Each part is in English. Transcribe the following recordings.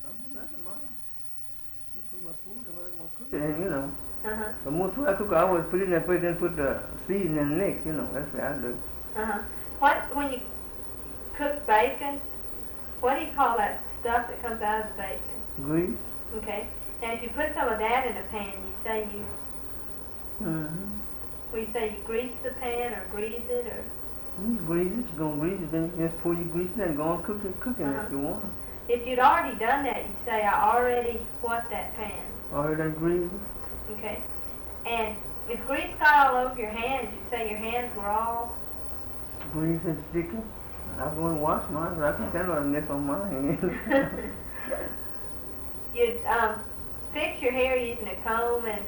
Nothing, Mom. I put my food and what I'm going to cook it in, you know. Uh-huh. But most food I cook, I always put it in there first, then put the seasoning in the next, you know. That's what I do. Uh-huh. When you cook bacon, what do you call that stuff that comes out of the bacon? Grease. Okay. And if you put some of that in a pan, you say you... Mm-hmm. Well, you say you grease the pan or grease it or... You grease it, you're going to grease it, then you just pour your grease in and go on cooking if you want. If you'd already done that, you'd say, I already what that pan? Already greased. Okay. And if grease got all over your hands, you'd say your hands were all... Grease and sticky. I'm going to wash mine, but I think that's what I mess on my hands. You'd fix your hair using a comb and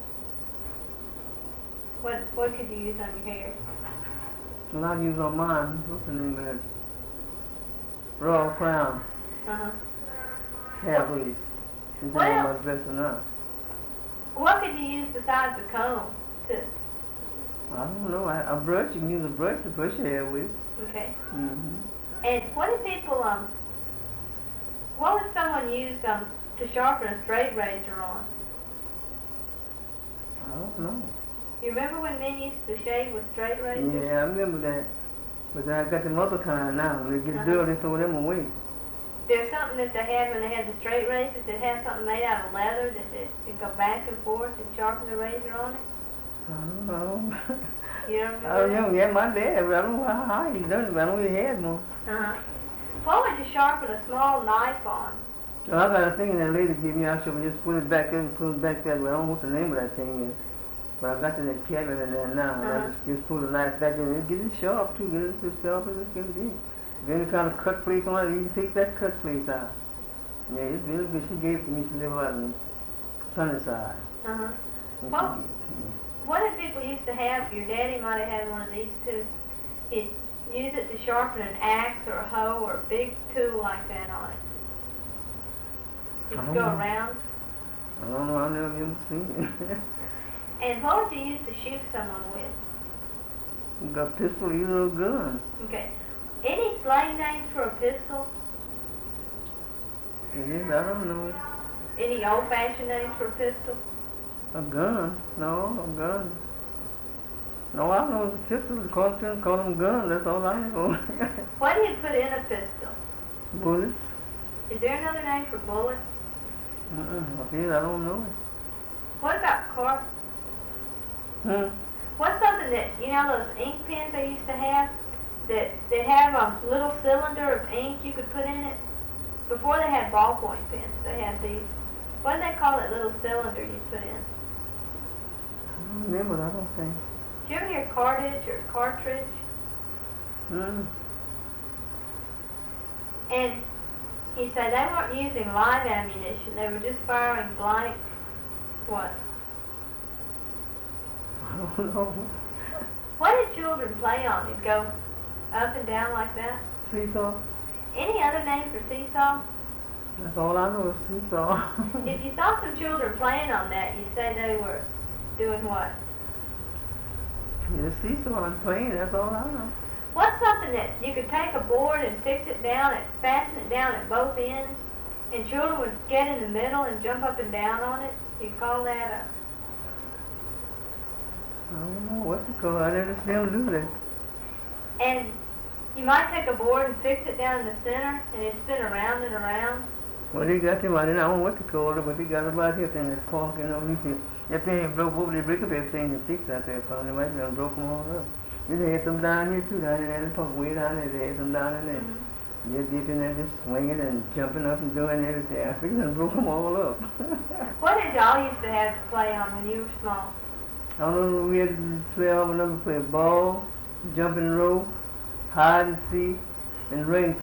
what could you use on your hair? Well, I use on mine, what's the name of that? Raw Crown. Uh-huh. Hair grease. It's What not else? much better enough. What could you use besides the comb to... I don't know. A brush, you can use a brush to brush your hair with. Okay. Mm-hmm. And what do people, what would someone use to sharpen a straight razor on? I don't know. You remember when men used to shave with straight razors? Yeah, I remember that. But then I got them other kind now. When they get dirty, they throw them away. There's something that they had when they had the straight razors that had something made out of leather that it go back and forth and sharpen the razor on it. I don't know. You don't remember? I don't know. Yeah, my dad, but I don't know how he done it, but I know he had one. Uh-huh. What would you sharpen a small knife on? So I got a thing that lady gave me. I should just put it back there and put it back that way. I don't know what the name of that thing is. But I got that cabinet in there now. I just put a knife back in there. Get it sharp too. Get it as sharp as it can be. If any kind of cut place on it, you can take that cut place out. Yeah, it's really good. She gave it to me. She lived out in Sunnyside. Uh-huh. What did people used to have? Your daddy might have had one of these too. He'd use it to sharpen an axe or a hoe or a big tool like that on it. You could go around. I don't know. I've never even seen it. And what would you use to shoot someone with? You got a pistol, you got a gun. Okay. Any slang names for a pistol? Yes, I don't know. Any old-fashioned names for a pistol? A gun? No, a gun. No, I know it's a pistol. Call them guns. That's all I know. What do you put in a pistol? Bullets. Is there another name for bullets? Okay, I don't know. What about cork? What's something that, you know those ink pens they used to have? That they have a little cylinder of ink you could put in it? Before they had ballpoint pens, they had these. What do they call that little cylinder you put in? I don't remember, I don't think. Did you ever hear cartridge or cartridge? And he said they weren't using live ammunition, they were just firing blank, what? I don't know. What did children play on? You'd go up and down like that? Seesaw. Any other name for seesaw? That's all I know is seesaw. If you saw some children playing on that, you'd say they were doing what? Yeah, seesaw and playing, that's all I know. What's something that you could take a board and fix it down and fasten it down at both ends, and children would get in the middle and jump up and down on it? You'd call that I don't know what to call it. I never see them do that. And you might take a board and fix it down in the center, and it'd spin around and around. Well, they got them, I don't know what to call it, but they got about here thing that's cork, you know. That thing broke over, they break up everything and fix out there for them. They might have broke them all up. They had some down here too, down there, they talk way down there, they had some down in there. They're deep in there just swinging and jumping up and doing everything. I figured they broke them all up. What did y'all used to have to play on when you were small? I don't know, we had to play all the numbers, play ball, jumping rope, hide and seek, and ring